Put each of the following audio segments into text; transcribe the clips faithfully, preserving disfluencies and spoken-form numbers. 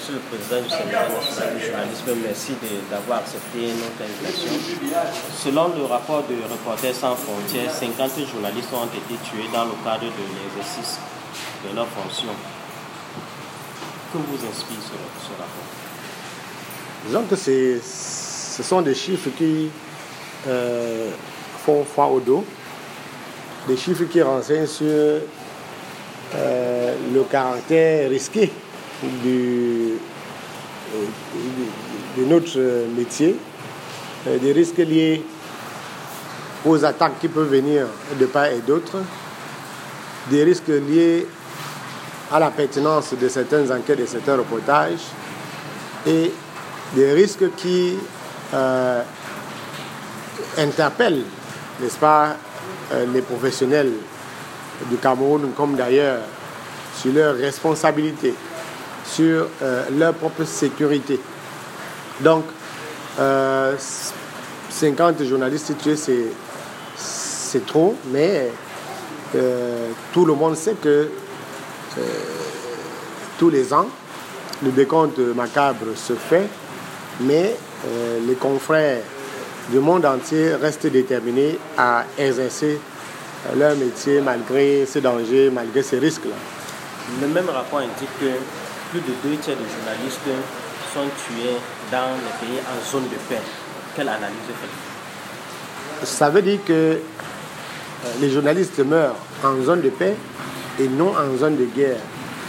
Monsieur le Président du Sénégal national du journalisme, merci d'avoir accepté notre invitation. Selon le rapport de Reporters sans frontières, cinquante journalistes ont été tués dans le cadre de l'exercice de leurs fonctions. Que vous inspire ce, ce rapport? Disons que ce sont des chiffres qui euh, font froid au dos, des chiffres qui renseignent sur euh, le caractère risqué du, de, de notre métier, euh, des risques liés aux attaques qui peuvent venir de part et d'autre, des risques liés à la pertinence de certaines enquêtes et certains reportages, et des risques qui euh, interpellent, n'est-ce pas, euh, les professionnels du Cameroun, comme d'ailleurs sur leur responsabilité, sur euh, leur propre sécurité. Donc, euh, cinquante journalistes tués, c'est, c'est trop, mais euh, tout le monde sait que euh, tous les ans, le décompte macabre se fait, mais euh, les confrères du monde entier restent déterminés à exercer leur métier malgré ces dangers, malgré ces risques-là. Le même rapport indique que plus de deux tiers des journalistes sont tués dans les pays en zone de paix. Quelle analyse faites-vous? Ça veut dire que euh, les journalistes meurent en zone de paix et non en zone de guerre.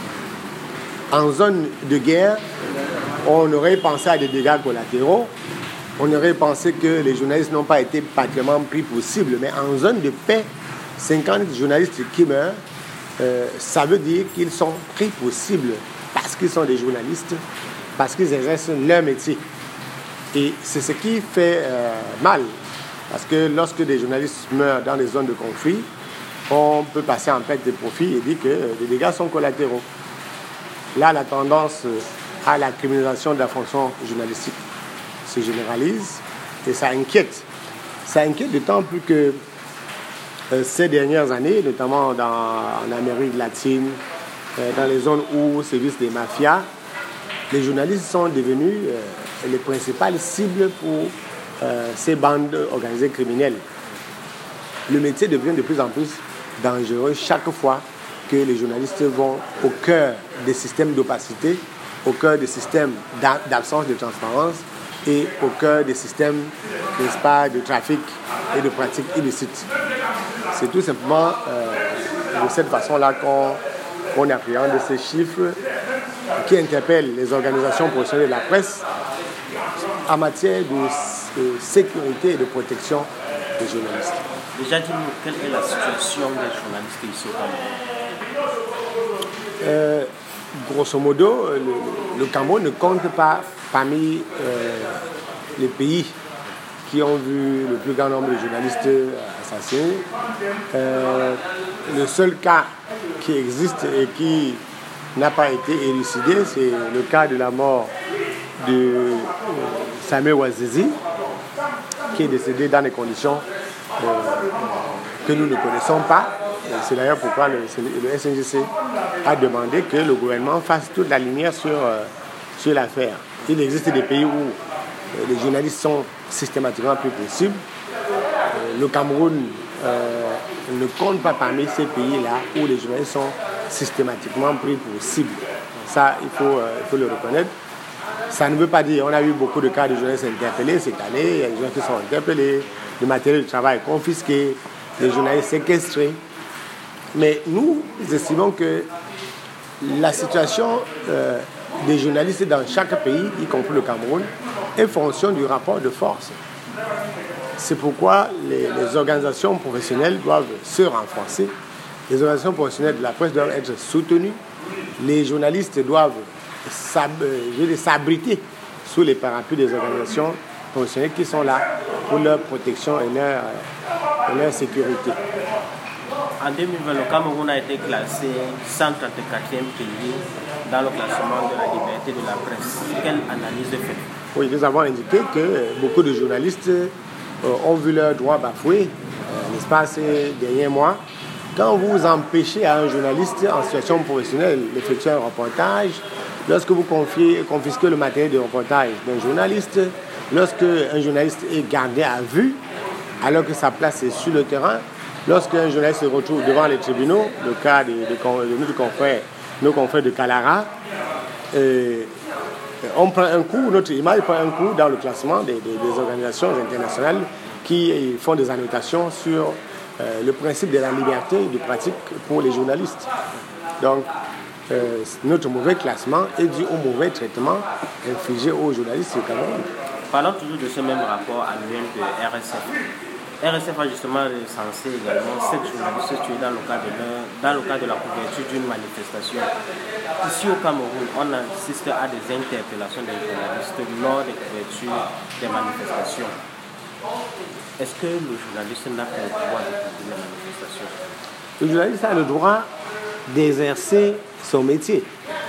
En zone de guerre, on aurait pensé à des dégâts collatéraux, on aurait pensé que les journalistes n'ont pas été particulièrement pris pour cible, mais en zone de paix, cinquante journalistes qui meurent, euh, ça veut dire qu'ils sont pris pour cible parce qu'ils sont des journalistes, parce qu'ils exercent leur métier. Et c'est ce qui fait euh, mal, parce que lorsque des journalistes meurent dans des zones de conflit, on peut passer en perte de profit et dire que euh, les dégâts sont collatéraux. Là, la tendance à la criminalisation de la fonction journalistique se généralise et ça inquiète. Ça inquiète d'autant plus que euh, ces dernières années, notamment dans, en Amérique latine, euh, dans les zones où sévissent des mafias, les journalistes sont devenus euh, les principales cibles pour euh, ces bandes organisées criminelles. Le métier devient de plus en plus dangereux chaque fois que les journalistes vont au cœur des systèmes d'opacité, au cœur des systèmes d'absence de transparence et au cœur des systèmes, n'est-ce pas, de trafic et de pratiques illicites. C'est tout simplement euh, de cette façon-là qu'on, qu'on appréhende ces chiffres qui interpellent les organisations professionnelles de la presse en matière de, de sécurité et de protection des journalistes. Déjà, dis-nous, quelle est la situation des journalistes ici au Cameroun? Euh, grosso modo, le, le Cameroun ne compte pas parmi euh, les pays qui ont vu le plus grand nombre de journalistes assassinés. Euh, le seul cas qui existe et qui n'a pas été élucidé, c'est le cas de la mort de euh, Samuel Ouazizi, qui est décédé dans des conditions euh, que nous ne connaissons pas. C'est d'ailleurs pourquoi le, le S N J C a demandé que le gouvernement fasse toute la lumière sur, euh, sur l'affaire. Il existe des pays où euh, les journalistes sont systématiquement pris pour cible. Euh, le Cameroun euh, ne compte pas parmi ces pays-là où les journalistes sont systématiquement pris pour cible. Ça, il faut, euh, il faut le reconnaître. Ça ne veut pas dire, on a eu beaucoup de cas de journalistes interpellés cette année, il y a des journalistes qui sont interpellés, le matériel de travail confisqué, les journalistes séquestrés. Mais nous estimons que la situation euh, des journalistes dans chaque pays, y compris le Cameroun, est fonction du rapport de force. C'est pourquoi les, les organisations professionnelles doivent se renforcer, les organisations professionnelles de la presse doivent être soutenues, les journalistes doivent s'ab, euh, s'abriter sous les parapluies des organisations professionnelles qui sont là pour leur protection et leur, euh, et leur sécurité. En deux mille vingt, le Cameroun a été classé cent trente-quatrième pays dans le classement de la liberté de la presse. Quelle analyse fait? Oui, nous avons indiqué que beaucoup de journalistes euh, ont vu leurs droits bafoués, euh, n'est-ce pas, ces derniers mois. Quand vous empêchez à un journaliste en situation professionnelle d'effectuer un reportage, lorsque vous confiez, confisquez le matériel de reportage d'un journaliste, lorsque un journaliste est gardé à vue, alors que sa place est sur le terrain, lorsque un journaliste se retrouve devant les tribunaux, le cas de, de, de nos confrères, nos confrères de Kalara, euh, on prend un coup, notre image prend un coup dans le classement des, des, des organisations internationales qui font des annotations sur euh, le principe de la liberté de pratique pour les journalistes. Donc, euh, notre mauvais classement est dû au mauvais traitement infligé aux journalistes au Cameroun. Parlons toujours de ce même rapport annuel de R S F. R S F a justement recensé également sept journalistes tués dans le cadre de, dans le cadre de la couverture d'une manifestation. Ici au Cameroun, on assiste à des interpellations des journalistes lors des couvertures des manifestations. Est-ce que le journaliste n'a pas le droit de couvrir la manifestation? Le journaliste a le droit d'exercer son métier.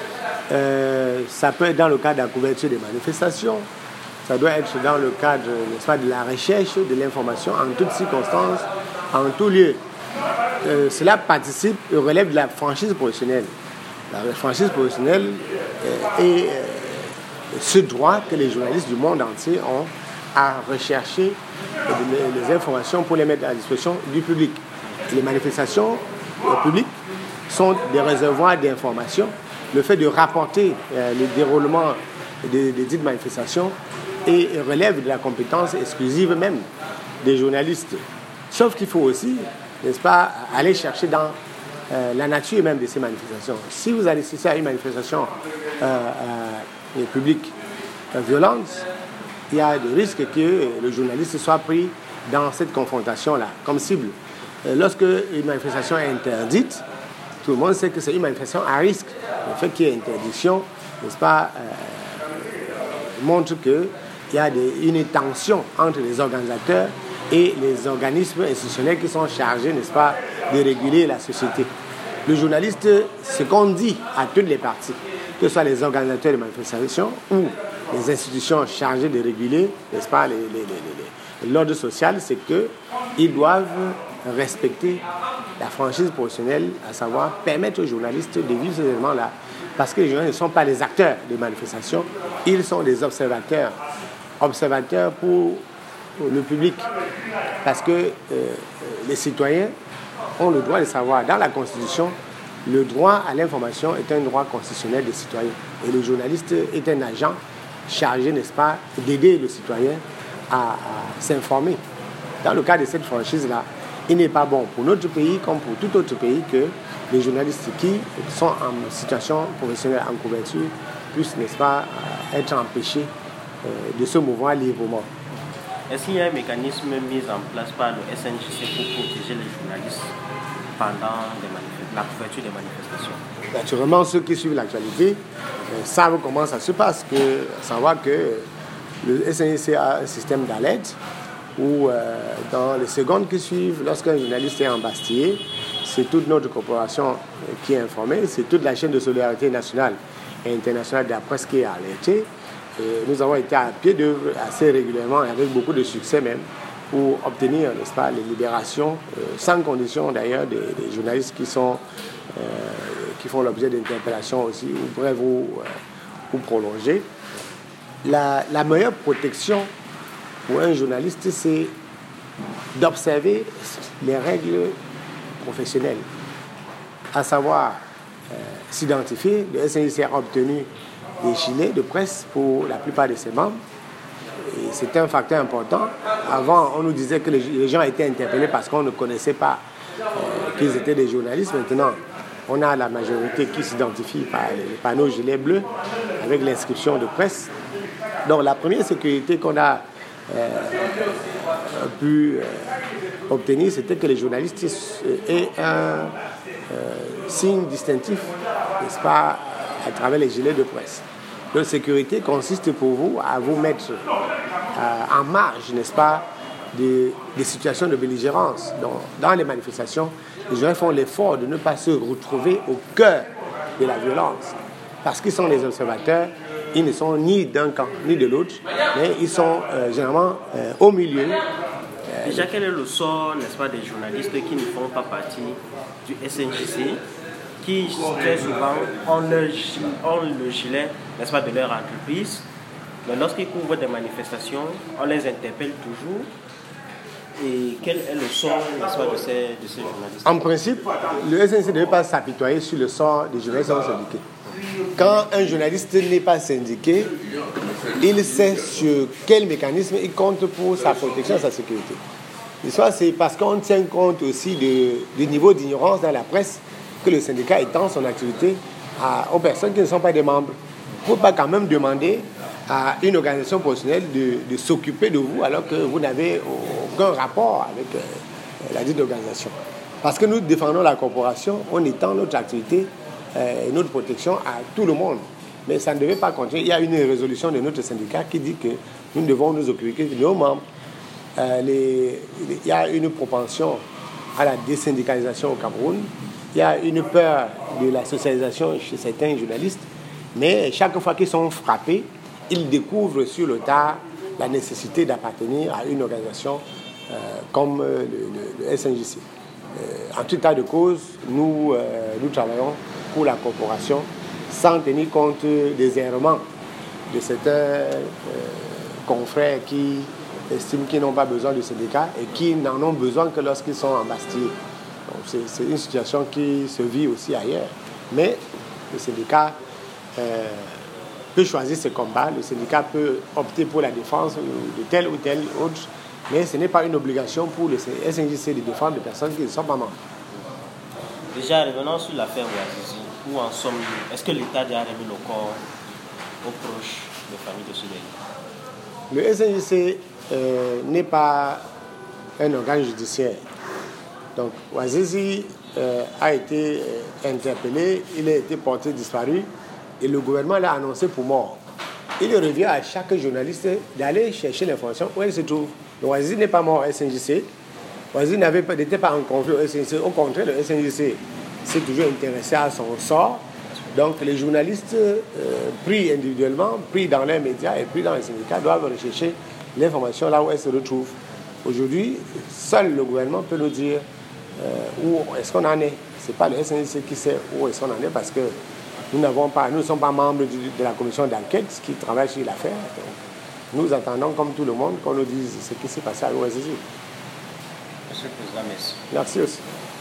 Euh, ça peut être dans le cadre de la couverture des manifestations, ça doit être dans le cadre, n'est-ce pas, de la recherche de l'information en toutes circonstances, en tout lieu. Euh, cela participe et relève de la franchise professionnelle. La franchise professionnelle euh, est euh, ce droit que les journalistes du monde entier ont à rechercher les, les informations pour les mettre à la disposition du public. Les manifestations publiques sont des réservoirs d'informations. Le fait de rapporter euh, le déroulement des, des dites manifestations et relève de la compétence exclusive même des journalistes. Sauf qu'il faut aussi, n'est-ce pas, aller chercher dans euh, la nature même de ces manifestations. Si vous allez assister à une manifestation euh, euh, publique euh, violente, il y a des risques que le journaliste soit pris dans cette confrontation-là, comme cible. Euh, lorsque une manifestation est interdite, tout le monde sait que c'est une manifestation à risque. Le fait qu'il y ait interdiction, n'est-ce pas, euh, montre qu'il y a des, une tension entre les organisateurs et les organismes institutionnels qui sont chargés, n'est-ce pas, de réguler la société. Le journaliste, ce qu'on dit à toutes les parties, que ce soit les organisateurs de manifestations ou les institutions chargées de réguler, n'est-ce pas, les, les, les, les, l'ordre social, c'est qu'ils doivent respecter la franchise professionnelle, à savoir permettre aux journalistes de vivre ces éléments-là. Parce que les journalistes ne sont pas les acteurs des manifestations, ils sont des observateurs. Observateurs pour, pour le public. Parce que euh, les citoyens ont le droit de savoir. Dans la Constitution, le droit à l'information est un droit constitutionnel des citoyens. Et le journaliste est un agent chargé, n'est-ce pas, d'aider le citoyen à, à s'informer. Dans le cas de cette franchise-là, il n'est pas bon pour notre pays comme pour tout autre pays que les journalistes qui sont en situation professionnelle en couverture puissent, n'est-ce pas, être empêchés de se mouvoir librement. Est-ce qu'il y a un mécanisme mis en place par le S N J C pour protéger les journalistes pendant les manif- la couverture des manifestations? Naturellement, ceux qui suivent l'actualité euh, savent comment ça se passe, que, savoir que le S N J C a un système d'alerte où euh, dans les secondes qui suivent, lorsqu'un journaliste est embastillé, c'est toute notre corporation qui est informée, c'est toute la chaîne de solidarité nationale et internationale de la presse qui est alertée. Et nous avons été à pied d'œuvre assez régulièrement, et avec beaucoup de succès même, pour obtenir, n'est-ce pas, les libérations, euh, sans condition d'ailleurs, des, des journalistes qui, sont, euh, qui font l'objet d'interpellations aussi, ou brèves ou, euh, ou prolongées. La, la meilleure protection pour un journaliste, c'est d'observer les règles professionnelles, à savoir euh, s'identifier. Le S N J C a obtenu des gilets de presse pour la plupart de ses membres. Et c'est un facteur important. Avant, on nous disait que les gens étaient interpellés parce qu'on ne connaissait pas euh, qu'ils étaient des journalistes. Maintenant, on a la majorité qui s'identifie par les panneaux gilets bleus avec l'inscription de presse. Donc la première sécurité qu'on a euh, pu euh, obtenir, c'était que les journalistes aient un euh, signe distinctif, n'est-ce pas, à travers les gilets de presse. La sécurité consiste pour vous à vous mettre euh, en marge, n'est-ce pas, des, des situations de belligérance. Donc, dans les manifestations, les gens font l'effort de ne pas se retrouver au cœur de la violence. Parce qu'ils sont les observateurs, ils ne sont ni d'un camp ni de l'autre, mais ils sont euh, généralement euh, au milieu. Euh, Déjà, quel est le sort, n'est-ce pas, des journalistes qui ne font pas partie du S N J C qui très souvent ont le, ont le gilet, n'est-ce pas, de leur entreprise. Mais lorsqu'ils couvrent des manifestations, on les interpelle toujours. Et quel est le sort, n'est-ce pas, de ces, de ces journalistes? En principe, le S N C ne devait pas s'apitoyer sur le sort des journalistes non syndiqués. Quand un journaliste n'est pas syndiqué, il sait sur quel mécanisme il compte pour sa protection et sa sécurité. L'histoire, c'est parce qu'on tient compte aussi de, du niveau d'ignorance dans la presse que le syndicat étend son activité à, aux personnes qui ne sont pas des membres. Il ne faut pas quand même demander à une organisation professionnelle de, de s'occuper de vous alors que vous n'avez aucun rapport avec euh, la dite organisation. Parce que nous défendons la corporation, on étend notre activité euh, et notre protection à tout le monde. Mais ça ne devait pas continuer. Il y a une résolution de notre syndicat qui dit que nous devons nous occuper de nos membres. Euh, les, les, il y a une propension à la désyndicalisation au Cameroun. Il y a une peur de la socialisation chez certains journalistes. Mais chaque fois qu'ils sont frappés, ils découvrent sur le tard la nécessité d'appartenir à une organisation euh, comme euh, le, le, le S N J C. Euh, en tout état de cause, nous, euh, nous travaillons pour la corporation sans tenir compte des errements de certains euh, confrères qui estiment qu'ils n'ont pas besoin de syndicats et qui n'en ont besoin que lorsqu'ils sont embastillés. C'est, c'est une situation qui se vit aussi ailleurs. Mais le syndicat euh, peut choisir ses combats, le syndicat peut opter pour la défense de tel ou tel autre, mais ce n'est pas une obligation pour le S N J C de défendre des personnes qui ne sont pas membres. Déjà, revenons sur l'affaire Ouazizi. Où en sommes-nous? Est-ce que l'État a déjà remis le corps aux proches des familles de ce dernier? Le S N J C euh, n'est pas un organe judiciaire. Donc, Ouazizi euh, a été euh, interpellé, il a été porté disparu et le gouvernement l'a annoncé pour mort. Il revient à chaque journaliste d'aller chercher l'information où elle se trouve. Ouazizi n'est pas mort au S N J C. Ouazizi n'était pas en conflit au S N J C. Au contraire, le S N J C s'est toujours intéressé à son sort. Donc, les journalistes euh, pris individuellement, pris dans les médias et pris dans les syndicats doivent rechercher l'information là où elle se retrouve. Aujourd'hui, seul le gouvernement peut nous dire euh, où est-ce qu'on en est. Ce n'est pas le S N J C qui sait où est-ce qu'on en est parce que nous n'avons pas, nous ne sommes pas membres du, de la commission d'enquête qui travaille sur l'affaire. Nous attendons, comme tout le monde, qu'on nous dise ce qui s'est passé à Ouazizi. Monsieur le Président, merci. Merci aussi.